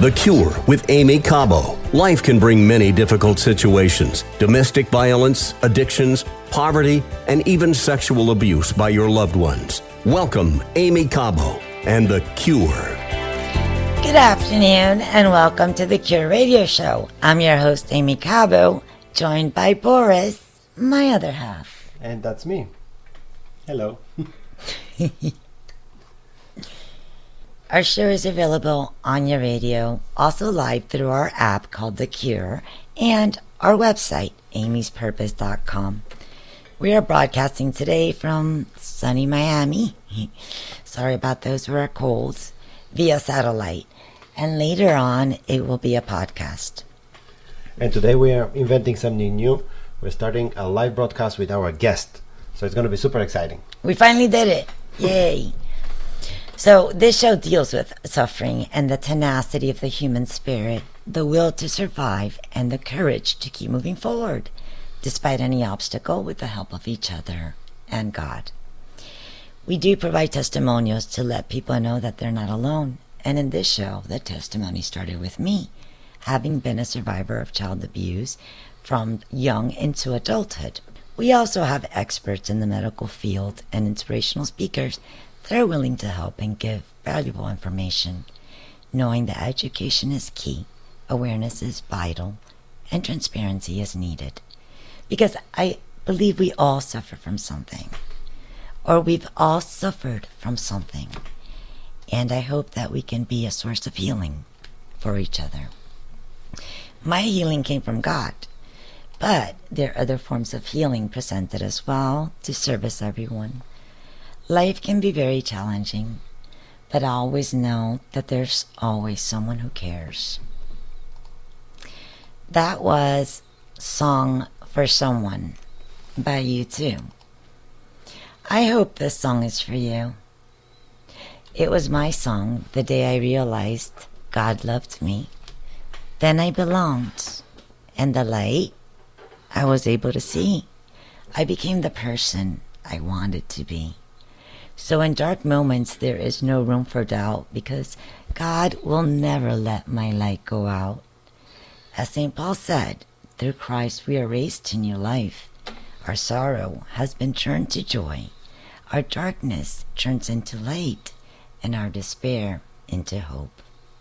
The Cure with Amy Cabo. Life can bring many difficult situations: domestic violence, addictions, poverty, and even sexual abuse by your loved ones. Welcome, Amy Cabo and The Cure. Good afternoon and welcome to The Cure Radio Show. I'm your host, Amy Cabo, joined by Boris, my other half. And that's me. Hello. Our show is available on your radio, also live through our app called The Cure, and our website, amyspurpose.com. We are broadcasting today from sunny Miami. Sorry about those who are cold, via satellite. And later on, it will be a podcast. And today we are inventing something new. We're starting a live broadcast with our guest. So it's going to be super exciting. We finally did it. Yay. So this show deals with suffering and the tenacity of the human spirit, the will to survive, and the courage to keep moving forward, despite any obstacle, with the help of each other and God. We do provide testimonials to let people know that they're not alone. And in this show, the testimony started with me, having been a survivor of child abuse from young into adulthood. We also have experts in the medical field and inspirational speakers that are willing to help and give valuable information, knowing that education is key, awareness is vital, and transparency is needed. Because I believe we all suffer from something, or we've all suffered from something. And I hope that we can be a source of healing for each other. My healing came from God, but there are other forms of healing presented as well to service everyone. Life can be very challenging, but I always know that there's always someone who cares. That was Song for Someone by U2. I hope this song is for you. It was my song the day I realized God loved me. Then I belonged, and the light I was able to see. I became the person I wanted to be. So in dark moments, there is no room for doubt, because God will never let my light go out. As St. Paul said, through Christ we are raised to new life. Our sorrow has been turned to joy. Our darkness turns into light, and our despair into hope.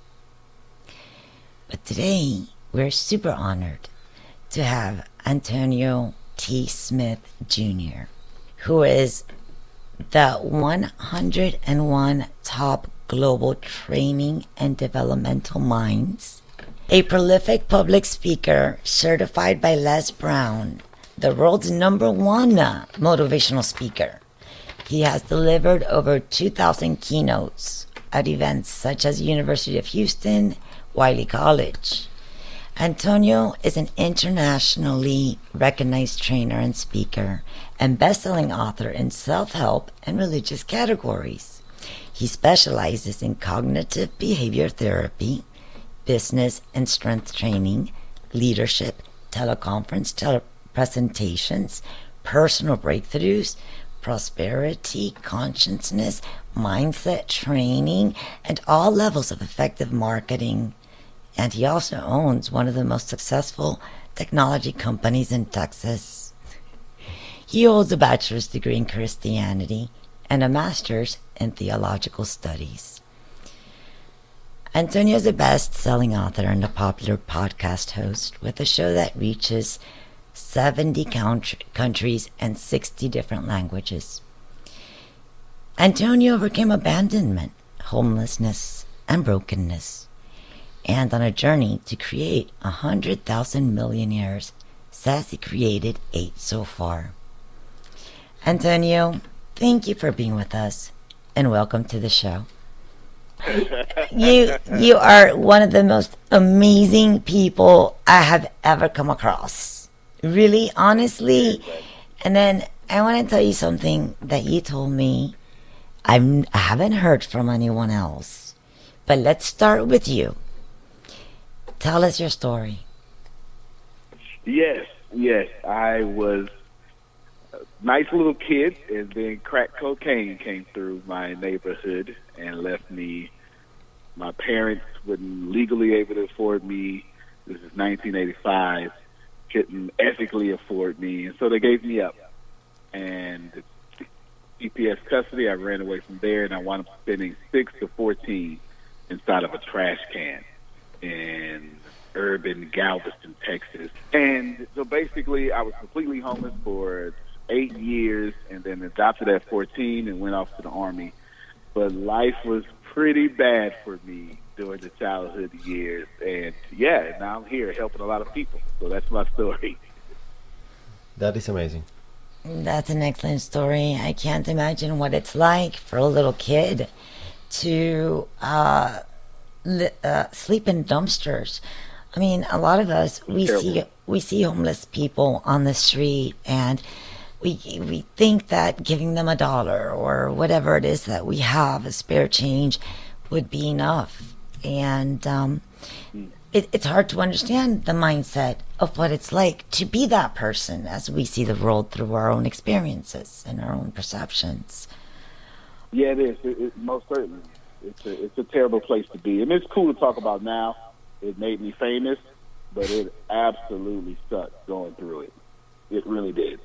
But today, we're super honored to have Antonio T. Smith Jr., who is the 101 top global training and developmental minds, a prolific public speaker certified by Les Brown, the world's #1 motivational speaker. He has delivered over 2,000 keynotes at events such as University of Houston, Wiley College. Antonio is an internationally recognized trainer and speaker and best-selling author in self-help and religious categories. He specializes in cognitive behavior therapy, business and strength training, leadership, teleconference, telepresentations, personal breakthroughs, prosperity, consciousness, mindset training, and all levels of effective marketing. And he also owns one of the most successful technology companies in Texas. He holds a bachelor's degree in Christianity and a master's in theological studies. Antonio is a best-selling author and a popular podcast host with a show that reaches 70 countries and 60 different languages. Antonio overcame abandonment, homelessness, and brokenness, and on a journey to create 100,000 millionaires, says he created 8 so far. Antonio, thank you for being with us, and welcome to the show. You are one of the most amazing people I have ever come across. Really, honestly. And then I want to tell you something that you told me I haven't heard from anyone else. But let's start with you. Tell us your story. Yes. I was a nice little kid, and then crack cocaine came through my neighborhood and left me My parents wouldn't legally able to afford me. This is 1985. Couldn't ethically afford me, and so they gave me up. And CPS custody, I ran away from there, and I wound up spending 6 to 14 inside of a trash can in urban Galveston, Texas. And so basically, I was completely homeless for 8 years, and then adopted at 14 and went off to the Army. But life was pretty bad for me during the childhood years. And yeah, now I'm here helping a lot of people. So that's my story. That is amazing. That's an excellent story. I can't imagine what it's like for a little kid to sleep in dumpsters. I mean, a lot of us, we see homeless people on the street, and we think that giving them $1 or whatever it is that we have, a spare change, would be enough. And it's hard to understand the mindset of what it's like to be that person as we see the world through our own experiences and our own perceptions. Yeah, it is. It most certainly. It's a terrible place to be. And it's cool to talk about now. It made me famous, but it absolutely sucked going through it. It really did.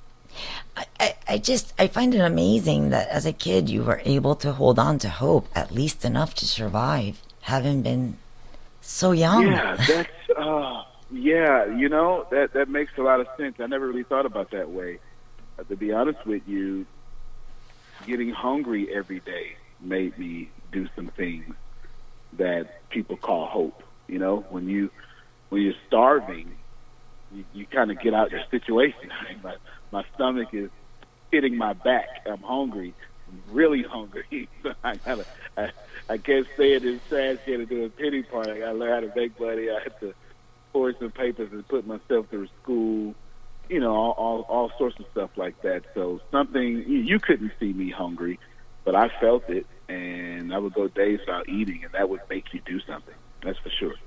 I find it amazing that as a kid you were able to hold on to hope at least enough to survive, having been so young. Yeah, that's that makes a lot of sense. I never really thought about that way. To be honest with you, getting hungry every day made me do some things that people call hope. You know, when you're starving, you kind of get out your situation. My stomach is hitting my back. I'm hungry. I'm really hungry. So I can't stay in this trash can and do a pity party. I gotta learn how to make money. I had to forge some papers and put myself through school. You know, all sorts of stuff like that. So something, you couldn't see me hungry, but I felt it, and I would go days without eating, and that would make you do something. That's for sure.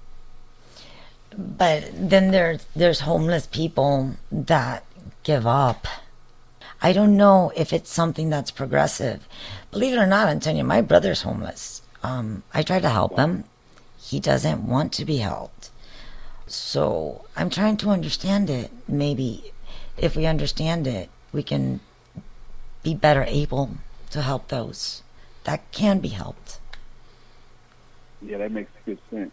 But then there's homeless people that give up. I don't know if it's something that's progressive. Believe it or not, Antonio, my brother's homeless. I try to help him. He doesn't want to be helped. So I'm trying to understand it. Maybe if we understand it, we can be better able to help those that can be helped. Yeah, that makes good sense.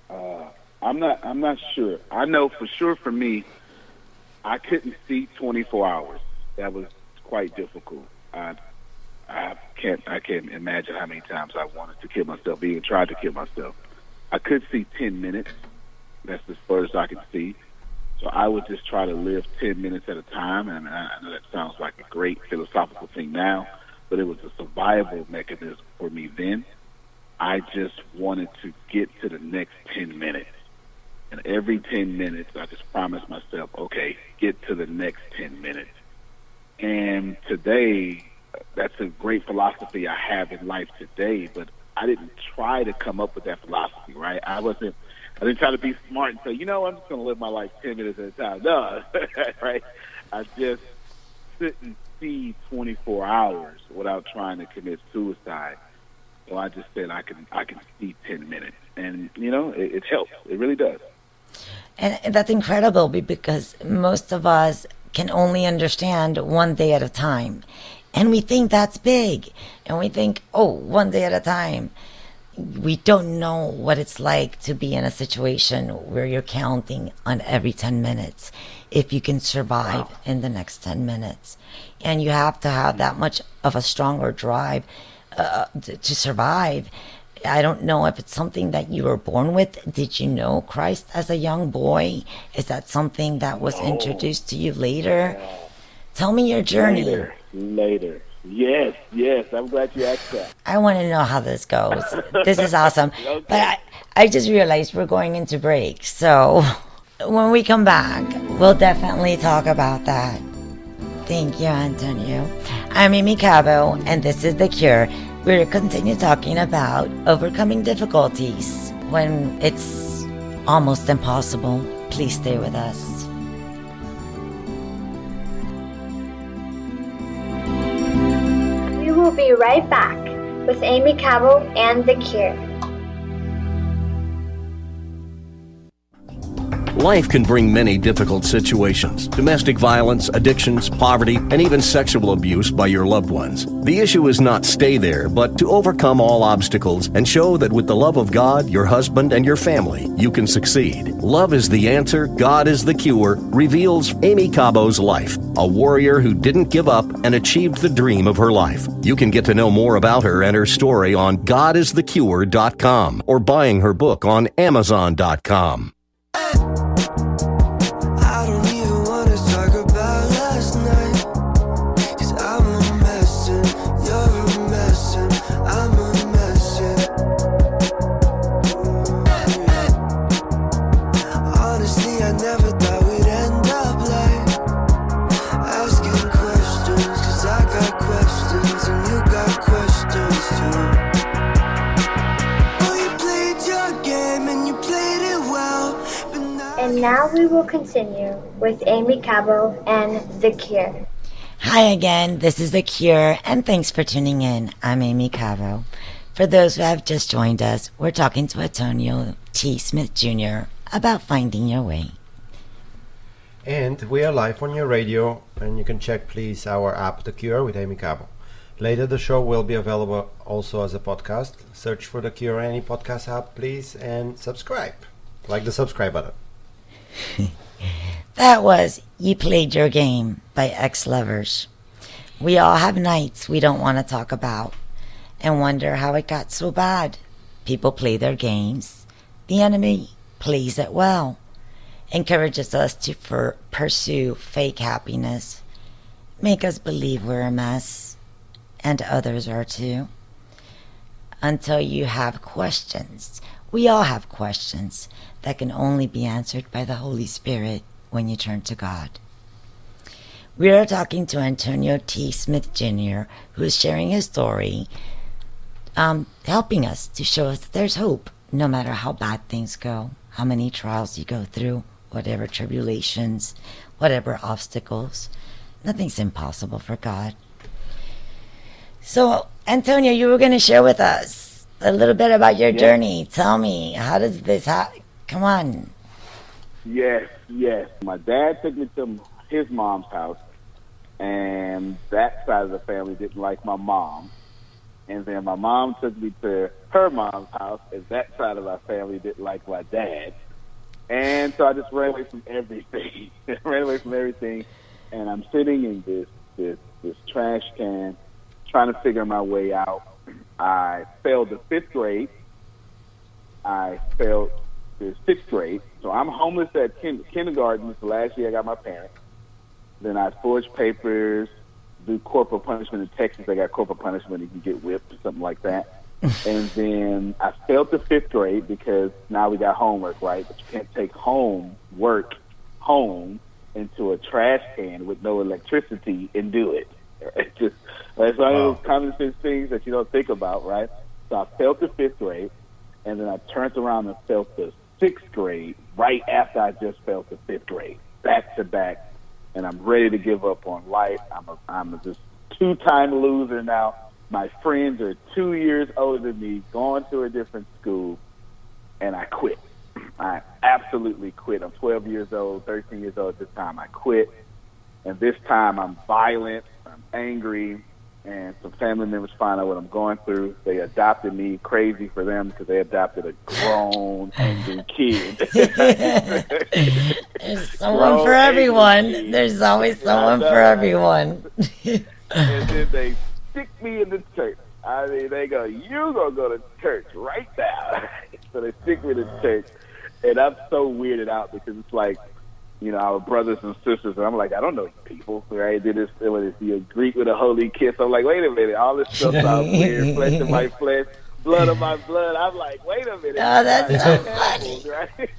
I'm not sure. I know for sure for me, I couldn't see 24 hours. That was quite difficult. I can't imagine how many times I wanted to kill myself, even tried to kill myself. I could see 10 minutes. That's as far as I could see. So I would just try to live 10 minutes at a time. And I know that sounds like a great philosophical thing now, but it was a survival mechanism for me then. I just wanted to get to the next 10 minutes. And every 10 minutes, I just promised myself, okay, get to the next 10 minutes. And today, that's a great philosophy I have in life today, but I didn't try to come up with that philosophy, right? I didn't try to be smart and say, you know, I'm just going to live my life 10 minutes at a time. No, right? I just couldn't see 24 hours without trying to commit suicide. So I just said I can see 10 minutes. And, you know, it helps. It really does. And that's incredible because most of us can only understand one day at a time. And we think that's big. And we think, oh, one day at a time. We don't know what it's like to be in a situation where you're counting on every 10 minutes if you can survive in the next 10 minutes. And you have to have that much of a stronger drive to survive. I don't know if it's something that you were born with. Did you know Christ as a young boy? Is that something that was introduced to you later? Tell me your journey. Later. Yes. I'm glad you asked that. I want to know how this goes. This is awesome. Okay. But I just realized we're going into break. So when we come back, we'll definitely talk about that. Thank you, Antonio. I'm Amy Cabo, and this is The Cure. We'll continue talking about overcoming difficulties when it's almost impossible. Please stay with us. We will be right back with Amy Cabo and The Cure. Life can bring many difficult situations: domestic violence, addictions, poverty, and even sexual abuse by your loved ones. The issue is not stay there, but to overcome all obstacles and show that with the love of God, your husband, and your family, you can succeed. Love is the answer, God is the cure, reveals Amy Cabo's life, a warrior who didn't give up and achieved the dream of her life. You can get to know more about her and her story on godisthecure.com or buying her book on amazon.com. I don't even wanna talk about last night, 'cause I'm a mess and you're a mess and I'm a mess, yeah. Honestly, I never thought we'd end up like asking questions, 'cause I got questions and you got questions too. Oh, you played your game and you played it well, but And now we will continue with Amy Cabo and The Cure. Hi again, this is The Cure, and thanks for tuning in. I'm Amy Cabo. For those who have just joined us, we're talking to Antonio T. Smith Jr. about finding your way. And we are live on your radio, and you can check please our app The Cure with Amy Cabo. Later the show will be available also as a podcast. Search for The Cure any podcast app please and subscribe. Like the subscribe button. That was You Played Your Game by Ex-Lovers. We all have nights we don't want to talk about and wonder how it got so bad. People play their games. The enemy plays it well. Encourages us to pursue fake happiness. Make us believe we're a mess. And others are too. Until you have questions. We all have questions that can only be answered by the Holy Spirit when you turn to God. We are talking to Antonio T. Smith Jr., who is sharing his story, helping us to show us that there's hope no matter how bad things go, how many trials you go through, whatever tribulations, whatever obstacles. Nothing's impossible for God. So, Antonio, you were going to share with us a little bit about your journey. Tell me, how does this happen? Come on. Yes. My dad took me to his mom's house, and that side of the family didn't like my mom. And then my mom took me to her mom's house, and that side of our family didn't like my dad. And so I just ran away from everything. And I'm sitting in this trash can, trying to figure my way out. I failed the 5th grade. I failed the 6th grade. So I'm homeless at kindergarten. It's the last year I got my parents. Then I forged papers, do corporal punishment in Texas. I got corporal punishment. You can get whipped or something like that. And then I failed the 5th grade because now we got homework, right? But you can't take work home into a trash can with no electricity and do it. It's just, that's one of those common sense things that you don't think about, right? So I failed the 5th grade, and then I turned around and failed the 6th grade right after I just failed the 5th grade, back to back. And I'm ready to give up on life. I'm a just 2-time loser now. My friends are 2 years older than me, going to a different school, and I quit. I absolutely quit. I'm 12 years old, 13 years old at this time. I quit. And this time I'm violent, I'm angry, and some family members find out what I'm going through. They adopted me, crazy for them, because they adopted a grown, angry kid. There's someone for everyone. There's always someone for everyone. And then they stick me in the church. I mean, they go, "You gonna go to church right now." So they stick me in the church. And I'm so weirded out because it's like, you know, our brothers and sisters, and I'm like, I don't know you people, right? Did this, what is the Greek with a holy kiss? I'm like, wait a minute, all this stuff sounds weird, flesh of my flesh, blood of my blood. I'm like, wait a minute. Oh, that's so funny. Right?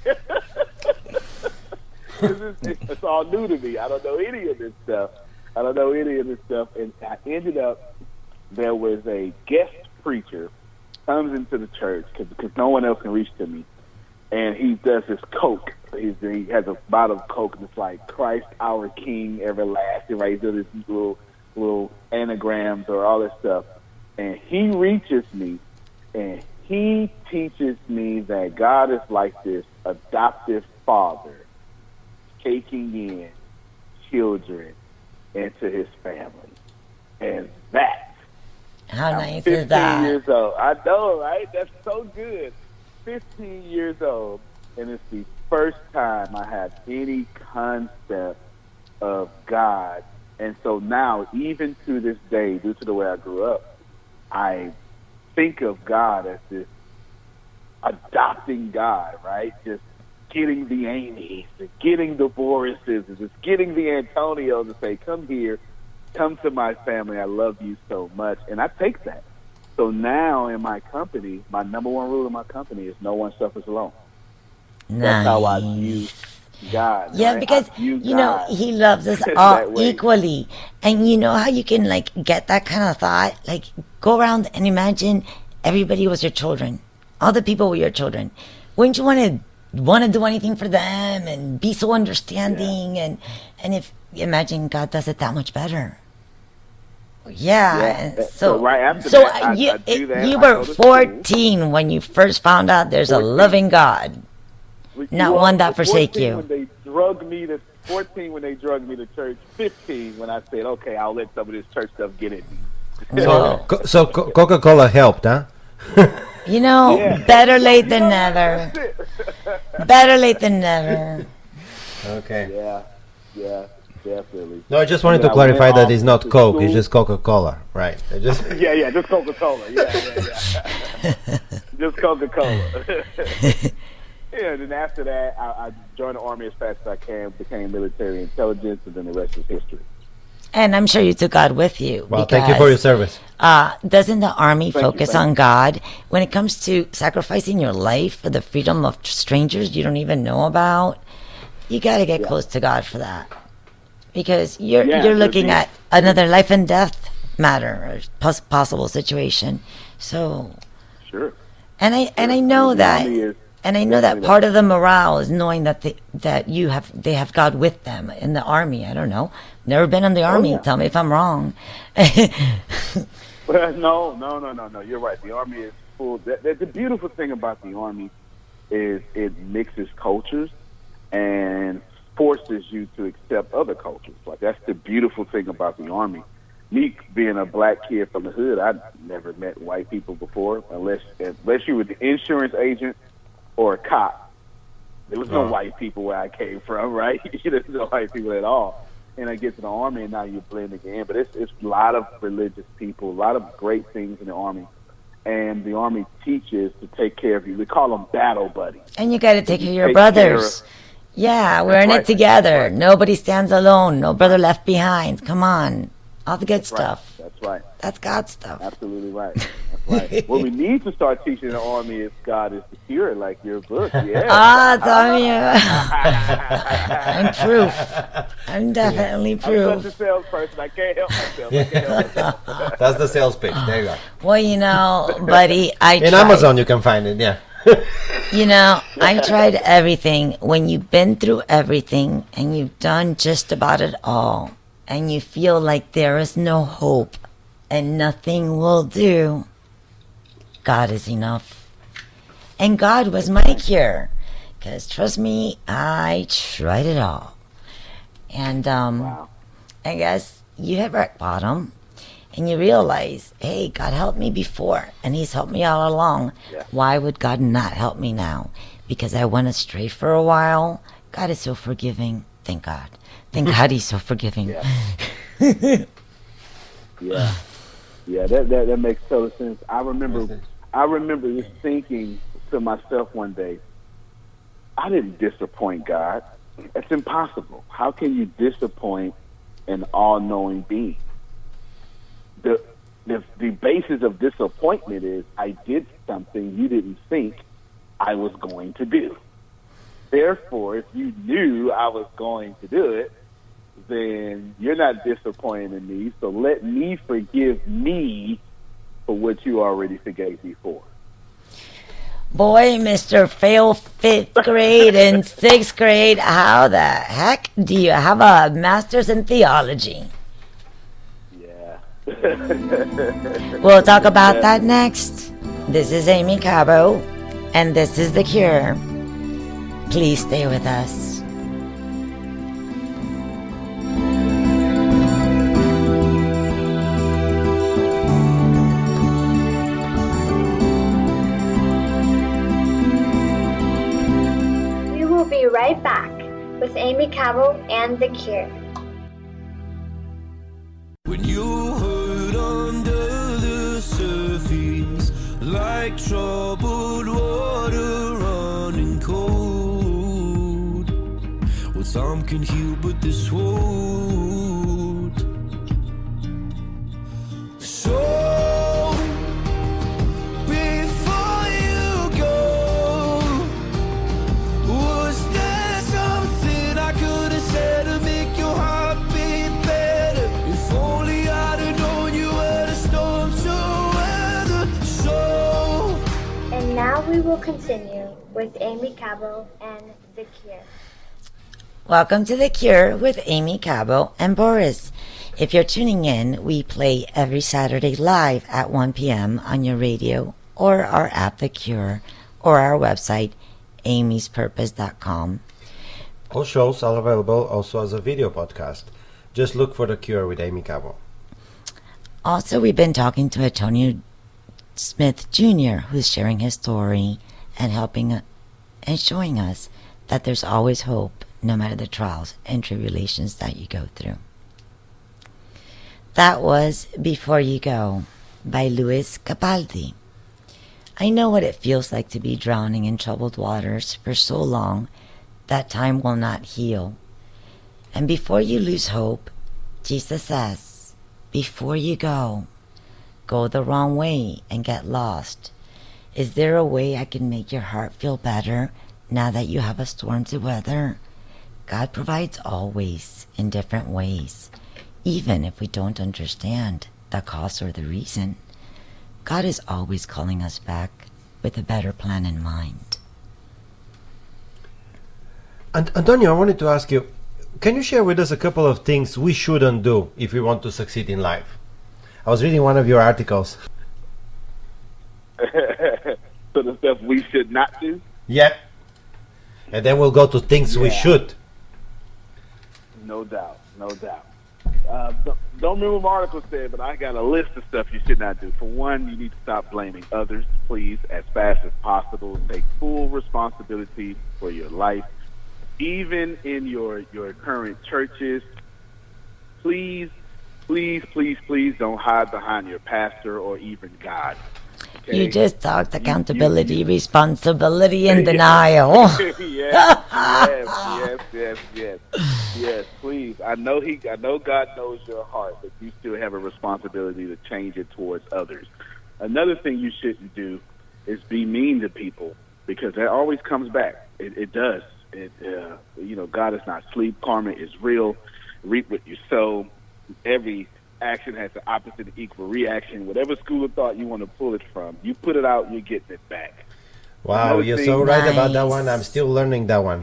It's all new to me. I don't know any of this stuff. And I ended up, there was a guest preacher comes into the church because no one else can reach to me. And he does this Coke. He has a bottle of Coke, and it's like Christ our King everlasting, right? He's doing these little anagrams or all this stuff. And he reaches me, and he teaches me that God is like this adoptive father taking in children into his family. And that, How I'm nice 15 is that? years old. I know, right? That's so good. 15 years old, and it's the first time I have any concept of God. And so now, even to this day, due to the way I grew up, I think of God as this adopting God, right? Just getting the Amy's, getting the Borises, just getting the Antonios to say, come here, come to my family, I love you so much. And I take that. So now in my company, my number one rule in my company is no one suffers alone. That's how I view God. Yeah, right? because, I view you know, God he loves us that all way. equally. And you know how you can, like, get that kind of thought? Like, go around and imagine everybody was your children. All the people were your children. Wouldn't you want to do anything for them and be so understanding? And if, imagine God does it that much better. Yeah. Yeah. So, So right after that, I do that. you I were go to 14 when you first found out there's a 14. loving God. Not one that 14 forsake you. When they drugged me to 14 when they drugged me to church. 15 when I said, okay, I'll let some of this church stuff get in me. Whoa. So Coca-Cola helped, huh? You know, Yeah. better late than never. Better late than never. Okay. Yeah, definitely. No, I just wanted Yeah, to I clarify went that off it's not to Coke, school. it's just Coca-Cola, right? Just Yeah, just Coca-Cola. Yeah. Just Coca-Cola. Yeah, and then after that, I joined the Army as fast as I can, became military intelligence, and then the rest is history. And I'm sure you took God with you. Well, thank you for your service. Doesn't the Army Thank you, focus thank on God when it comes to sacrificing your life for the freedom of strangers you don't even know about? You got to get close to God for that, because you're looking yeah. at another life and death matter, or possible situation. So, Sure. and I know The that. Army is And I know that definitely part of the morale is knowing that they have God with them in the Army. I don't know. Never been in the Army. yeah. Tell me if I'm wrong. Well, no. You're right. The Army is full. The beautiful thing about the Army is it mixes cultures and forces you to accept other cultures. Like, that's the beautiful thing about the Army. Me being a black kid from the hood, I'd never met white people before, unless you were the insurance agent or a cop. There was no white people where I came from, right? There's no white people at all. And I get to the Army, and now you blend again. But it's a lot of religious people, a lot of great things in the Army. And the Army teaches to take care of you. We call them battle buddies. And you got to take care of your Take brothers. Yeah, we're in right. it together. That's right. Nobody stands alone. No brother left behind. Come on. All the good stuff. That's right. That's God stuff. Absolutely right. That's right. What we need to start teaching in the Army is God is secure, like your book. Yeah. Tell you. I'm proof. I'm definitely I'm proof. such a salesperson. I can't help myself. That's the sales pitch. There you go. Well, you know, buddy, In Amazon, you can find it. Yeah. You know, I tried everything. When you've been through everything and you've done just about it all, and you feel like there is no hope and nothing will do, God is enough. And God was my cure. Because trust me, I tried it all. And Wow. I guess you hit rock bottom and you realize, hey, God helped me before and he's helped me all along. Yeah. Why would God not help me now? Because I went astray for a while. God is so forgiving. Thank God. Thank God he's so forgiving. Yeah. Yeah, that makes total sense. I remember just thinking to myself one day, I didn't disappoint God. It's impossible. How can you disappoint an all-knowing being? The basis of disappointment is I did something you didn't think I was going to do. Therefore, if you knew I was going to do it, then you're not disappointed in me. So let me forgive me for what you already forgave me for. Boy, Mr. Fail 5th grade and 6th grade, how the heck do you have a master's in theology? Yeah. We'll talk about that next. This is Amy Cabo, and this is The Cure. Please stay with us. be right back with Amy Cabell and The Cure. When you hurt under the surface, like troubled water running cold, well, some can heal, but this won't. So before you go, was there something I could have said to make your heart beat better? If only I'd have known you were the storm to weather. So And now we will continue with Amy Cabell and The Cure. Welcome to The Cure with Amy Cabell and Boris. If you're tuning in, we play every Saturday live at 1 p.m. on your radio or our app The Cure or our website amyspurpose.com. All shows are available also as a video podcast. Just look for The Cure with Amy Cabell. Also, we've been talking to Antonio Smith Jr., who's sharing his story and helping and showing us that there's always hope no matter the trials and tribulations that you go through. That was Before You Go by Luis Capaldi. I know what it feels like to be drowning in troubled waters for so long that time will not heal. And before you lose hope, Jesus says, before you go the wrong way and get lost. Is there a way I can make your heart feel better now that you have a storm to weather? God provides always in different ways. Even if we don't understand the cause or the reason, God is always calling us back with a better plan in mind. And Antonio, I wanted to ask you, can you share with us a couple of things we shouldn't do if we want to succeed in life? I was reading one of your articles. So the stuff we should not do? Yeah. And then we'll go to things we should. No doubt, no doubt. Don't remember what my article said, but I got a list of stuff you should not do. For one, you need to stop blaming others, please, as fast as possible. Take full responsibility for your life. Even in your current churches, please don't hide behind your pastor or even God. Okay? You just talked accountability, responsibility, and denial. Yes, please. I know God knows your heart, but you still have a responsibility to change it towards others. Another thing you shouldn't do is be mean to people, because that always comes back. It does. God is not asleep. Karma is real. Reap what you sow. Every action has the opposite and equal reaction. Whatever school of thought you want to pull it from, you put it out, you're getting it back. Wow, you're so right about that one. I'm still learning that one.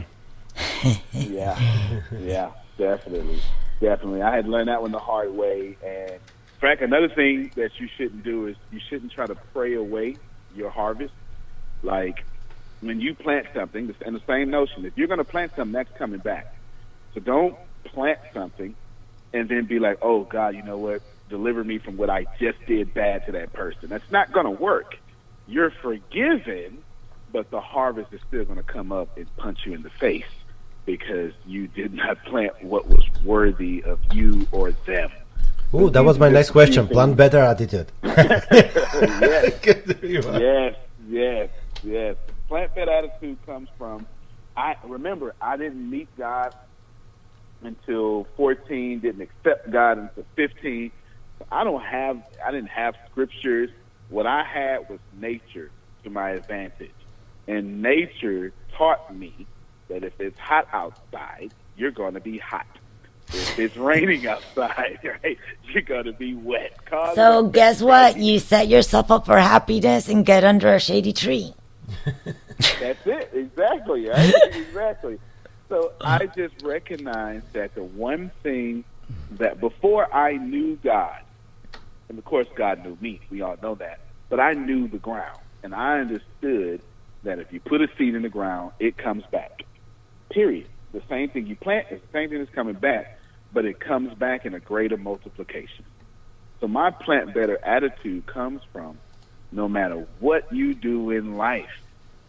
Yeah, definitely. I had learned that one the hard way. And Frank, another thing that you shouldn't do is you shouldn't try to pray away your harvest. Like when you plant something, and the same notion, if you're going to plant something, that's coming back. So don't plant something and then be like, oh, God, you know what? Deliver me from what I just did bad to that person. That's not going to work. You're forgiven, but the harvest is still going to come up and punch you in the face because you did not plant what was worthy of you or them. Ooh, that was my next question. Plant better attitude. Yes. Plant better attitude comes from, I didn't meet God until 14, didn't accept God until 15. I didn't have scriptures. What I had was nature to my advantage. And nature taught me that if it's hot outside, you're going to be hot. If it's raining outside, right, you're going to be wet. So guess what? You set yourself up for happiness and get under a shady tree. That's it. Exactly. Right? Exactly. So I just recognized that the one thing that before I knew God, and of course God knew me, we all know that, but I knew the ground. And I understood that if you put a seed in the ground, it comes back. Period. The same thing you plant is the same thing that's coming back, but it comes back in a greater multiplication. So my plant better attitude comes from no matter what you do in life,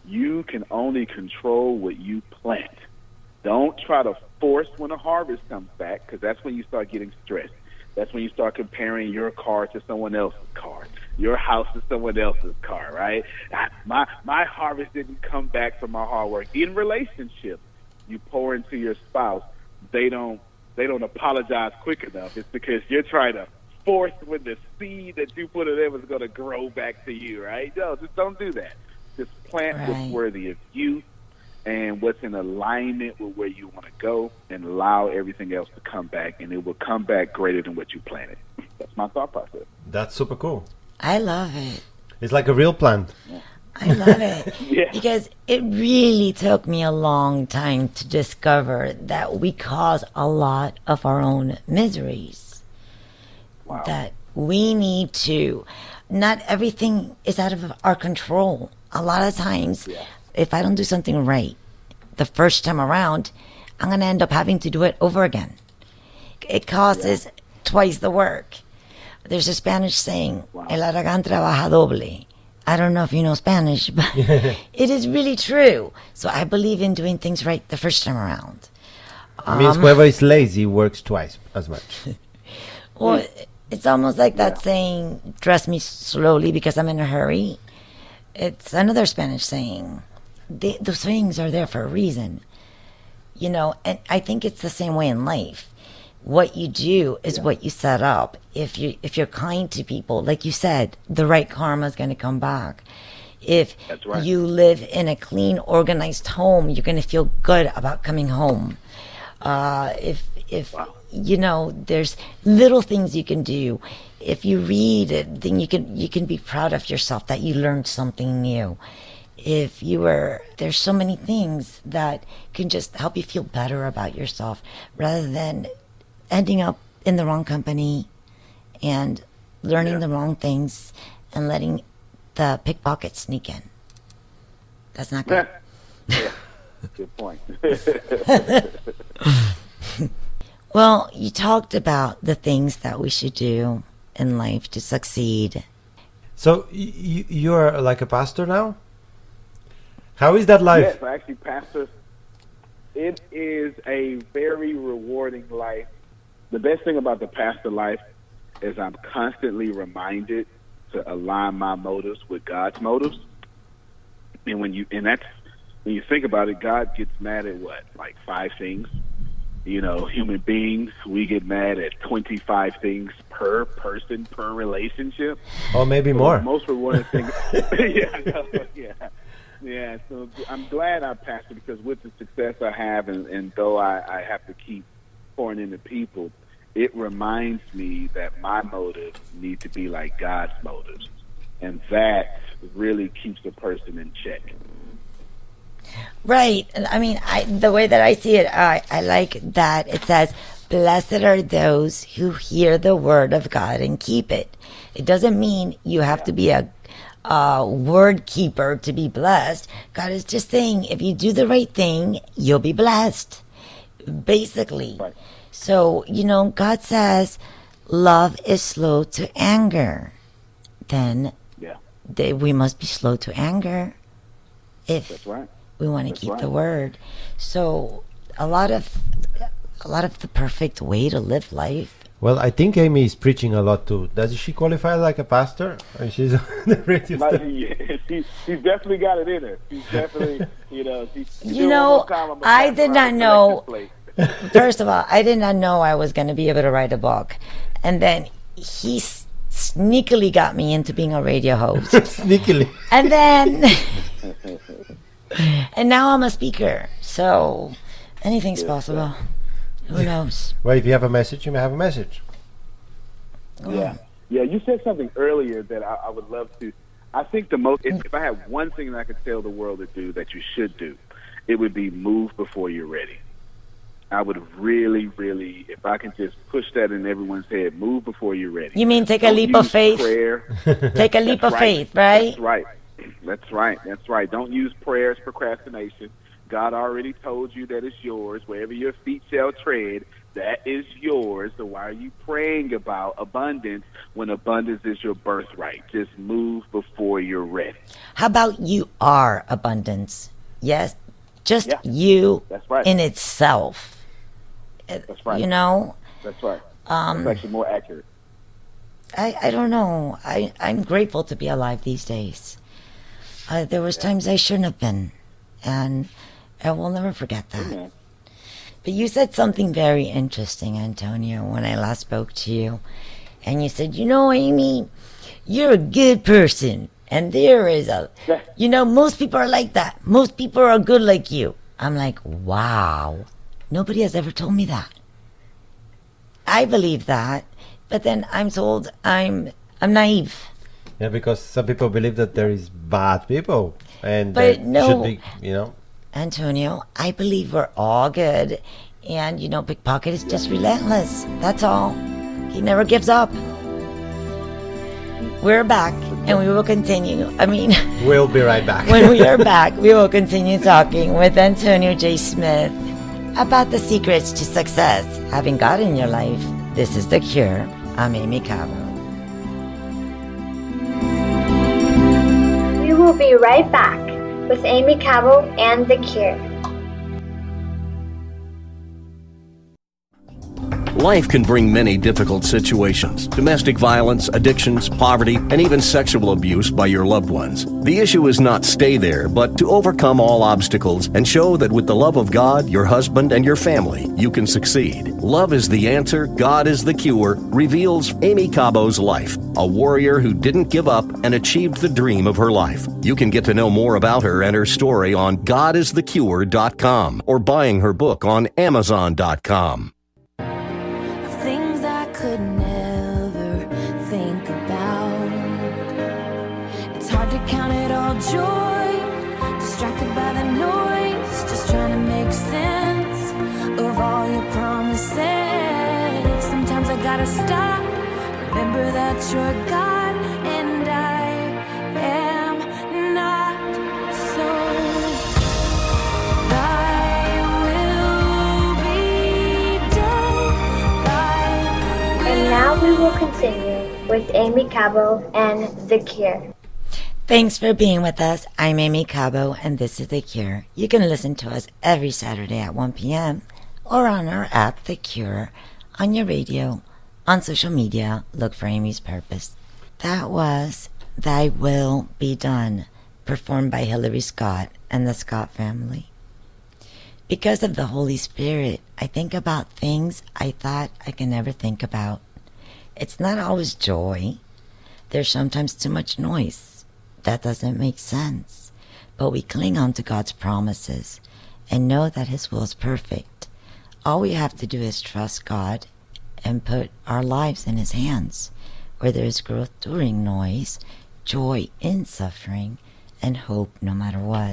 You can only control what you plant. Don't try to force when a harvest comes back, because that's when you start getting stressed. That's when you start comparing your car to someone else's car, your house to someone else's car, right? My harvest didn't come back from my hard work. In relationships, you pour into your spouse, they don't apologize quick enough. It's because you're trying to force when the seed that you put in them is going to grow back to you, right? No, just don't do that. Just plant what's worthy of you and what's in alignment with where you want to go, and allow everything else to come back, and it will come back greater than what you planted. That's my thought process. That's super cool. I love it. It's like a real plant. I love it. Yeah. Because it really took me a long time to discover that we cause a lot of our own miseries. Wow. That we need to, not everything is out of our control. A lot of times, if I don't do something right the first time around, I'm going to end up having to do it over again. It causes twice the work. There's a Spanish saying, el aragán trabaja doble. I don't know if you know Spanish, but it is really true. So I believe in doing things right the first time around. It means whoever is lazy works twice as much. Well, it's almost like that saying, dress me slowly because I'm in a hurry. It's another Spanish saying. Those sayings are there for a reason. You know, and I think it's the same way in life. What you do is what you set up. If you're kind to people, like you said, the right karma is going to come back. If you live in a clean, organized home, you're going to feel good about coming home. If you know, there's little things you can do. If you read it, then you can be proud of yourself that you learned something new. There's so many things that can just help you feel better about yourself, rather than ending up in the wrong company and learning the wrong things and letting the pickpocket sneak in. That's not good. Good point. Well, you talked about the things that we should do in life to succeed. So you are like a pastor now? How is that life? Yes, I actually pastor. It is a very rewarding life. The best thing about the pastor life is I'm constantly reminded to align my motives with God's motives. And when you think about it, God gets mad at what? Like 5 things. You know, human beings, we get mad at 25 things per person, per relationship. Or maybe more. The most rewarding thing. Yeah. So I'm glad I pastor, because with the success I have, and though I have to keep pouring into people, it reminds me that my motives need to be like God's motives. And that really keeps the person in check. Right. I mean, the way that I see it, I like that it says, blessed are those who hear the word of God and keep it. It doesn't mean you have to be a word keeper to be blessed. God is just saying, if you do the right thing, you'll be blessed. Basically. Right. So, you know, God says, love is slow to anger. Then we must be slow to anger. That's right. We want to keep the word. So a lot of the perfect way to live life. Well, I think Amy is preaching a lot too. Does she qualify like a pastor? Or she's on the radio she's definitely got it in her. She's definitely, I did not know. First of all, I did not know I was going to be able to write a book. And then he sneakily got me into being a radio host. Sneakily. And then... and now I'm a speaker, so anything's possible. Who knows? Well, if you have a message, you may have a message. Yeah. You said something earlier that I would love to. I think if I had one thing that I could tell the world to do that you should do, it would be move before you're ready. I would really, really, if I can just push that in everyone's head, move before you're ready. You mean take a leap of faith? Take a leap of faith, right? That's right. Don't use prayer as procrastination. God already told you that it's yours. Wherever your feet shall tread, that is yours. So why are you praying about abundance when abundance is your birthright? Just move before you're ready. How about you are abundance? Yes, just Yeah. you That's right. in itself. That's right. You know, That's right. That's actually more accurate. I don't know. I'm grateful to be alive these days. There was times I shouldn't have been, and I will never forget that. Amen. But you said something very interesting, Antonio, when I last spoke to you. And you said, Amy, you're a good person. And there is most people are like that. Most people are good like you. I'm like, wow. Nobody has ever told me that. I believe that. But then I'm told I'm naive. Yeah, because some people believe that there is bad people. And But that no. should be, Antonio, I believe we're all good. And, Pickpocket is just relentless. That's all. He never gives up. We're back, and we will continue. We'll be right back. When we are back, we will continue talking with Antonio J. Smith about the secrets to success, having God in your life. This is The Cure. I'm Amy Cabo. We will be right back with Amy Cabo and The Cure. Life can bring many difficult situations: domestic violence, addictions, poverty, and even sexual abuse by your loved ones. The issue is not stay there, but to overcome all obstacles and show that with the love of God, your husband, and your family, you can succeed. Love is the answer, God is the cure, reveals Amy Cabo's life, a warrior who didn't give up and achieved the dream of her life. You can get to know more about her and her story on godisthecure.com or buying her book on amazon.com. Things I could never think about. It's hard to count it all joy, distracted by the noise, just trying to make sense of all your promises. Sometimes I gotta stop, remember that you're God and I am not. So thy will be done. And now we will continue with Amy Cabo and The Cure. Thanks for being with us. I'm Amy Cabo, and this is The Cure. You can listen to us every Saturday at 1 p.m. or on our app, The Cure, on your radio, on social media. Look for Amy's Purpose. That was Thy Will Be Done, performed by Hillary Scott and the Scott family. Because of the Holy Spirit, I think about things I thought I could never think about. It's not always joy. There's sometimes too much noise. That doesn't make sense. But we cling on to God's promises and know that His will is perfect. All we have to do is trust God and put our lives in His hands, where there is growth during noise, joy in suffering, and hope no matter what.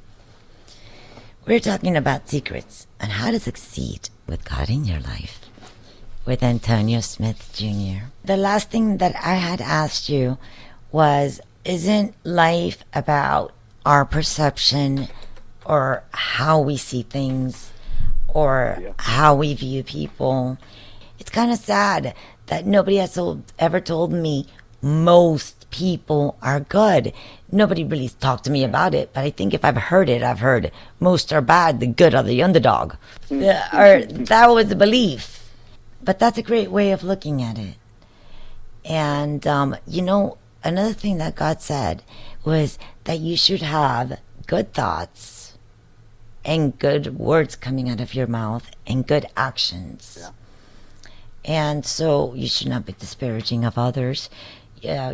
We're talking about secrets on how to succeed with God in your life with Antonio Smith Jr. The last thing that I had asked you was, isn't life about our perception or how we see things or how we view people? It's kind of sad that nobody has ever told me most people are good. Nobody really talked to me about it, but I think if I've heard it, I've heard most are bad, the good are the underdog. Or that was the belief. But that's a great way of looking at it. And, another thing that God said was that you should have good thoughts and good words coming out of your mouth and good actions. Yeah. And so you should not be disparaging of others. Yeah,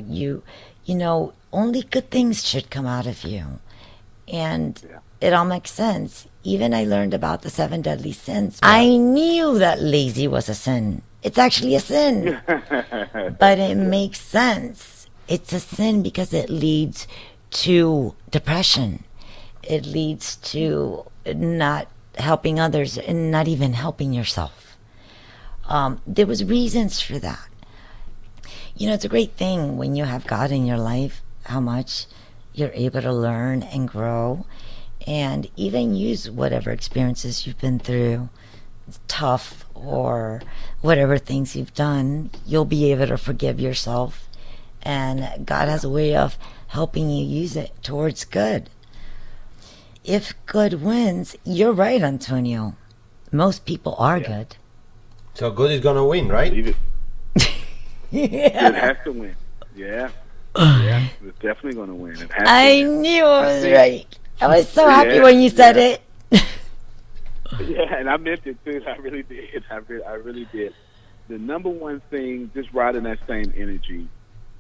only good things should come out of you. And it all makes sense. Even I learned about the 7 deadly sins. I knew that lazy was a sin. It's actually a sin. But it makes sense. It's a sin because it leads to depression. It leads to not helping others and not even helping yourself. There was reasons for that. It's a great thing when you have God in your life, how much you're able to learn and grow and even use whatever experiences you've been through, tough or whatever things you've done, you'll be able to forgive yourself, and God has a way of helping you use it towards good. If good wins, you're right, Antonio. Most people are good. So good is gonna win, right? Believe it. Yeah. It has to win. Yeah. Yeah. It's definitely going to win. It has to I win. knew I was right. I was so happy when you said it. Yeah, and I meant it too. I really did. I really did. The number one thing, just riding that same energy,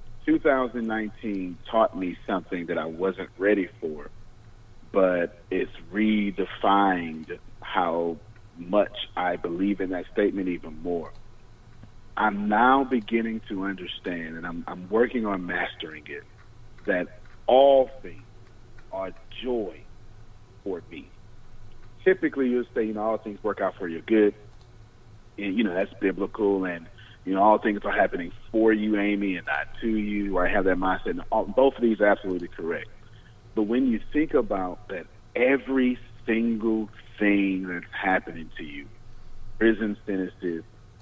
2019 taught me something that I wasn't ready for, but it's redefined how much I believe in that statement even more. I'm now beginning to understand, and I'm working on mastering it, that all things are joy for me. Typically, you'll say, all things work out for your good, and, that's biblical, and, all things are happening for you, Amy, and not to you. I have that mindset, and both of these are absolutely correct. But when you think about that, every single thing that's happening to you, prison sentences,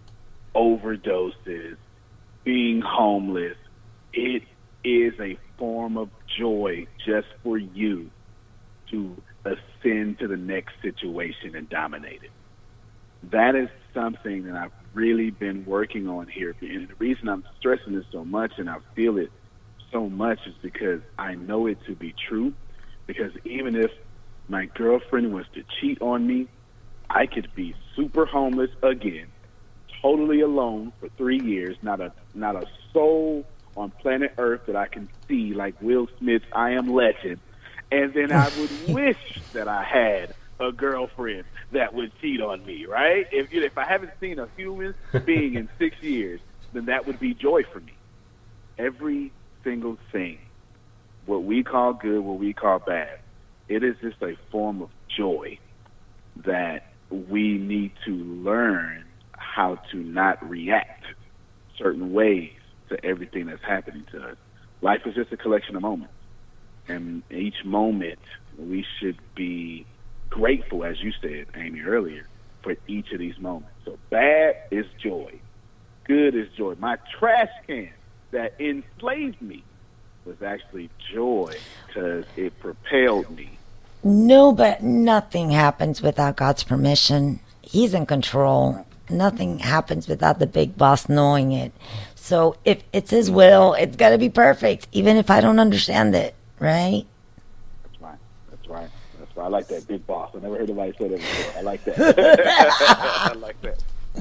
overdoses, being homeless, it is a form of joy just for you to ascend to the next situation and dominate it. That is something that I've really been working on here. And the reason I'm stressing this so much and I feel it so much is because I know it to be true. Because even if my girlfriend was to cheat on me, I could be super homeless again, totally alone for 3 years, not a soul on planet Earth that I can see, like Will Smith's I Am Legend, and then I would wish that I had a girlfriend that would cheat on me, right? If I haven't seen a human being in 6 years, then that would be joy for me. Every single thing, what we call good, what we call bad, it is just a form of joy that we need to learn how to not react certain ways to everything that's happening to us. Life is just a collection of moments. And each moment, we should be grateful, as you said, Amy, earlier, for each of these moments. So bad is joy. Good is joy. My trash can that enslaved me was actually joy because it propelled me. No, but nothing happens without God's permission. He's in control. Nothing happens without the big boss knowing it. So if it's his will, it's got to be perfect, even if I don't understand it, right? That's right. That's right. That's right. I like that, big boss. I never heard anybody say that before. I like that. I like that.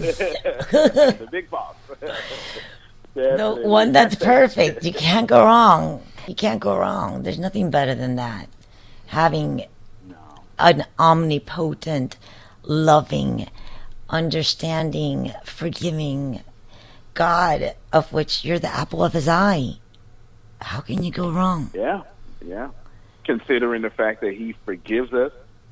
The big boss. The one that's perfect. You can't go wrong. You can't go wrong. There's nothing better than that. Having an omnipotent, loving, understanding, forgiving God, of which you're the apple of his eye. How can you go wrong? Yeah. Considering the fact that he forgives us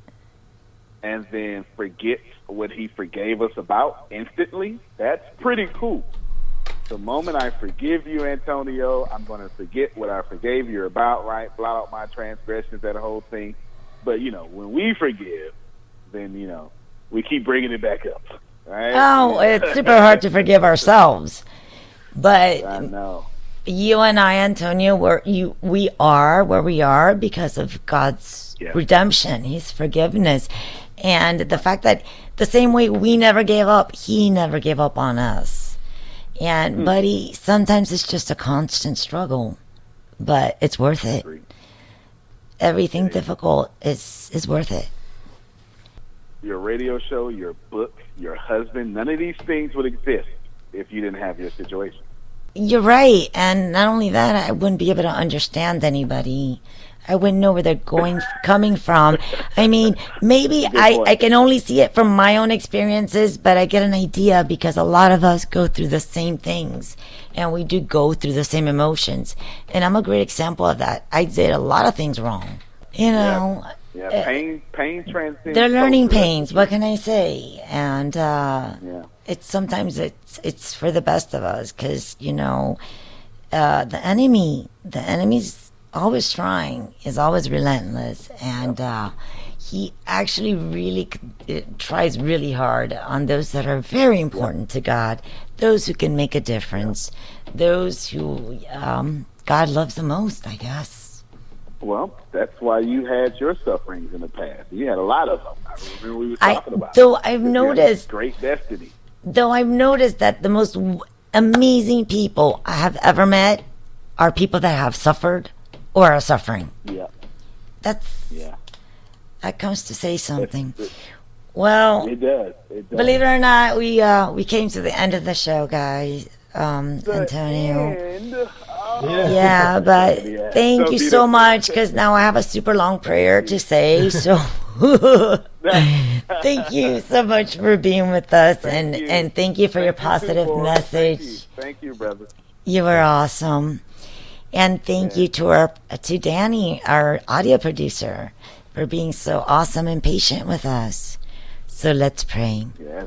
and then forgets what he forgave us about instantly, that's pretty cool. The moment I forgive you, Antonio, I'm going to forget what I forgave you about, right? Blot out my transgressions, that whole thing. But, when we forgive, then, we keep bringing it back up, right? Oh, it's super hard to forgive ourselves. But I know. You and I, Antonio, we are where we are because of God's redemption, his forgiveness. And the fact that the same way we never gave up, he never gave up on us. And, buddy, sometimes it's just a constant struggle, but it's worth it. Everything difficult is worth it. Your radio show, your book, your husband, none of these things would exist if you didn't have your situation. You're right. And not only that, I wouldn't be able to understand anybody. I wouldn't know where they're coming from. I mean, maybe I can only see it from my own experiences, but I get an idea because a lot of us go through the same things and we do go through the same emotions. And I'm a great example of that. I did a lot of things wrong. Yeah, pain transcends. They're learning pains. What can I say? And it's sometimes it's for the best of us because the enemy's always trying, is always relentless, and he actually really tries really hard on those that are very important to God, those who can make a difference, those who God loves the most, I guess. Well, that's why you had your sufferings in the past. You had a lot of them. I remember we were talking about. Though I've noticed great destiny. Though I've noticed that the most amazing people I have ever met are people that have suffered or are suffering. Yeah. That comes to say something. Well, it does. Believe it or not, we came to the end of the show, guys. Antonio. Yeah, but thank you so much, because now I have a super long prayer to say. So thank you so much for being with us, and thank you for your positive message. Thank you, brother. You were awesome. And thank you to Danny, our audio producer, for being so awesome and patient with us. So let's pray. Yes.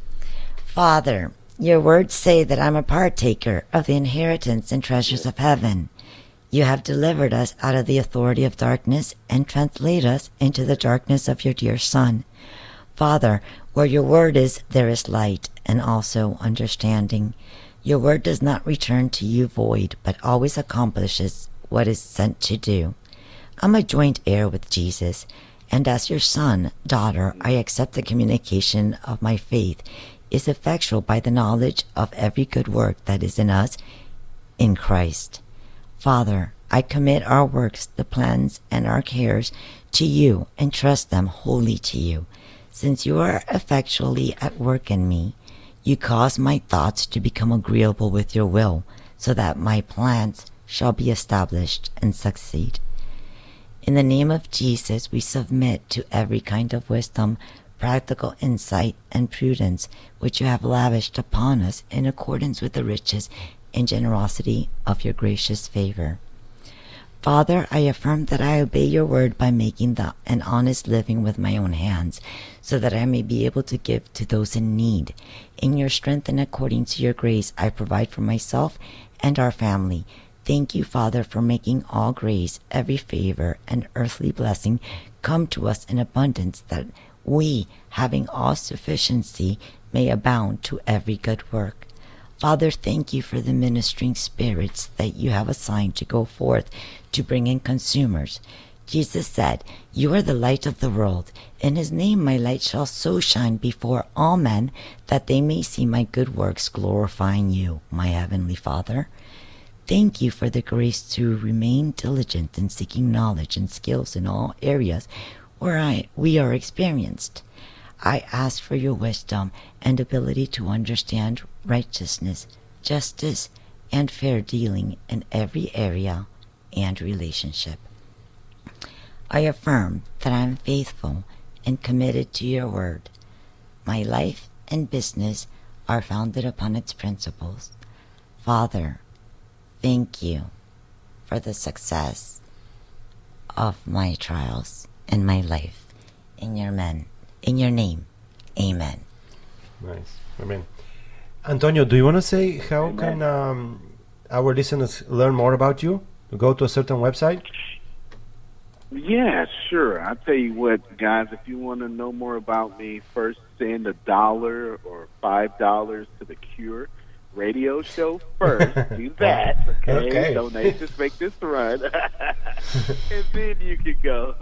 Father, your words say that I'm a partaker of the inheritance and treasures of heaven. You have delivered us out of the authority of darkness and translated us into the darkness of your dear Son. Father, where your word is, there is light and also understanding. Your word does not return to you void, but always accomplishes what is sent to do. I'm a joint heir with Jesus, and as your son, daughter, I accept the communication of my faith is effectual by the knowledge of every good work that is in us in Christ. Father, I commit our works, the plans, and our cares to you and trust them wholly to you. Since you are effectually at work in me, you cause my thoughts to become agreeable with your will, so that my plans shall be established and succeed. In the name of Jesus, we submit to every kind of wisdom, practical insight, and prudence which you have lavished upon us in accordance with the riches and generosity of your gracious favor. Father, I affirm that I obey your word by making an honest living with my own hands, so that I may be able to give to those in need. In your strength and according to your grace, I provide for myself and our family. Thank you, Father, for making all grace, every favor, and earthly blessing come to us in abundance, that we, having all sufficiency, may abound to every good work. Father, thank you for the ministering spirits that you have assigned to go forth to bring in consumers. Jesus said, you are the light of the world. In his name my light shall so shine before all men, that they may see my good works glorifying you, my heavenly Father. Thank you for the grace to remain diligent in seeking knowledge and skills in all areas where we are experienced. I ask for your wisdom and ability to understand righteousness, justice, and fair dealing in every area and relationship. I affirm that I am faithful and committed to your word. My life and business are founded upon its principles. Father, thank you for the success of my trials and my life. In your name, amen. Nice. Amen. Antonio, do you want to say how can our listeners learn more about you? Go to a certain website? Yeah, sure. I'll tell you what, guys, if you want to know more about me, first send $1 or $5 to the Cure radio show first. Do that, okay? Donations make this run. And then you can go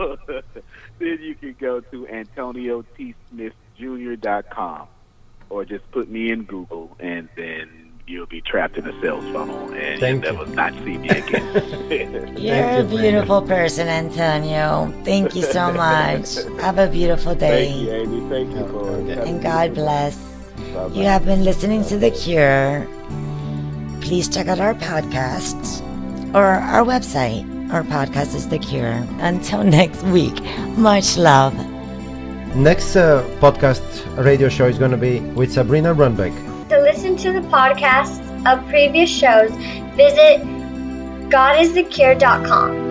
to AntonioTSmithJr.com, or just put me in Google, and then you'll be trapped in a sales funnel, and you'll never not see me again. You're a beautiful person, Antonio. Thank you so much. Have a beautiful day. Thank you, Amy. Thank you for it. And God bless. Bye-bye. You have been listening to The Cure. Please check out our podcasts or our website. Our podcast is The Cure. Until next week, much love. Next podcast radio show is going to be with Sabrina Runbeck. To listen to the podcasts of previous shows, visit godisthecure.com.